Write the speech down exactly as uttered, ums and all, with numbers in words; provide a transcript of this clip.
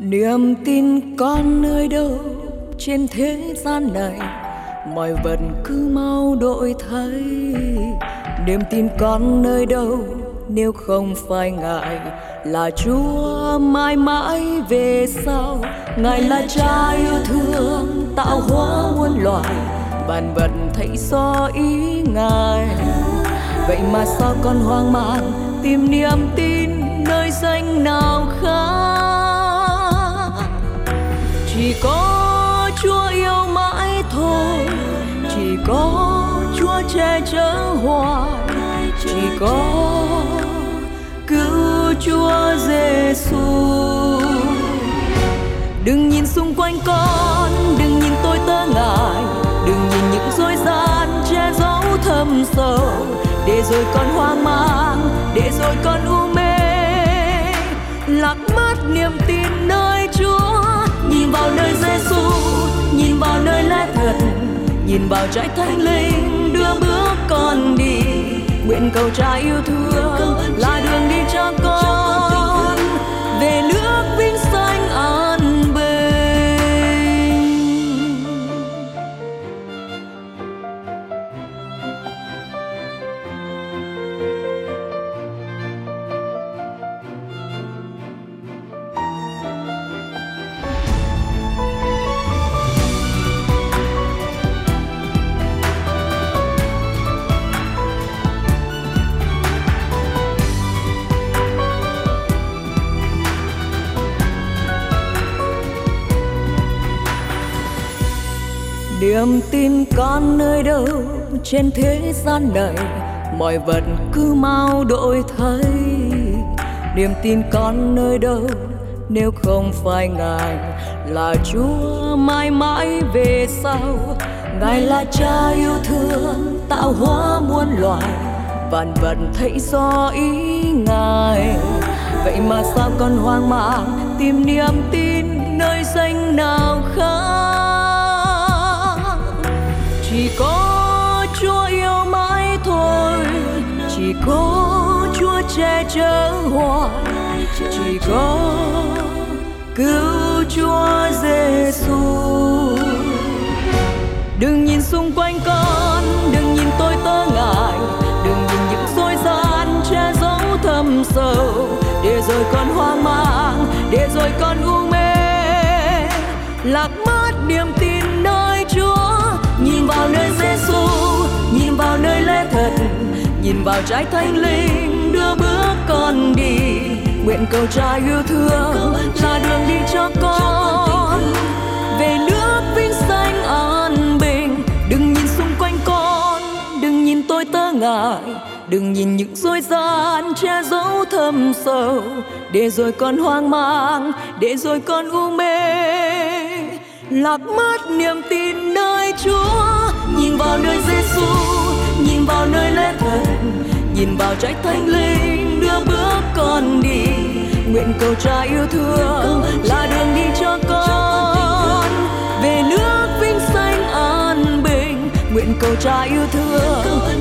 Niềm tin con nơi đâu trên thế gian này, mọi vật cứ mau đổi thay. Niềm tin con nơi đâu nếu không phải Ngài là Chúa mãi mãi về sau. Ngài là Cha yêu thương tạo hóa muôn loài, vạn vật thấy do ý Ngài. Vậy mà sao con hoang mang tìm niềm tin nơi danh nào khác? Chỉ có Chúa yêu mãi thôi, chỉ có Chúa che chở hoài, chỉ có cứu Chúa Giêsu. Đừng nhìn xung quanh con, đừng nhìn tôi tớ Ngài, đừng nhìn những dối gian che giấu thâm sâu, để rồi con hoang mang, để rồi con u mê, lạc mất niềm tin nơi Chúa. Nhìn vào nơi Giêsu, nhìn vào nơi lẽ thật, nhìn vào trái thánh linh đưa bước con đi. Nguyện cầu Cha yêu thương là đường đi cho con về nước vinh sanh an bình. Niềm tin con nơi đâu trên thế gian này, mọi vật cứ mau đổi thay. Niềm tin con nơi đâu nếu không phải Ngài là Chúa mãi mãi về sau. Ngài là Cha yêu thương tạo hóa muôn loài, vạn vật thấy do ý Ngài. Vậy mà sao con hoang mang tìm niềm tin nơi danh nào khác? Chỉ có Chúa yêu mãi thôi, chỉ có Chúa che chở hoài, chỉ có cứu Chúa Giêsu. Đừng nhìn xung quanh con, đừng nhìn tôi tớ Ngài, đừng nhìn những dối gian che giấu thâm sâu, để rồi con hoang mang, để rồi con u mê, lạc mất niềm tin nơi Chúa. Nhìn vào nơi Giêsu, nhìn vào nơi lẽ thật, nhìn vào trái thánh linh đưa bước con đi. Nguyện cầu Cha yêu thương là đường đi cho con về nước vinh sanh an bình. Đừng nhìn xung quanh con, đừng nhìn tôi tớ Ngài, đừng nhìn những dối gian che giấu thâm sâu, để rồi con hoang mang, để rồi con u mê, lạc mất niềm tin nơi Chúa. Nhìn vào nơi Giêsu, nhìn vào nơi lẽ thật, nhìn vào trái thánh linh đưa bước con đi. Nguyện cầu Cha yêu thương là đường đi cho con về nước vinh sanh an bình. Nguyện cầu Cha yêu thương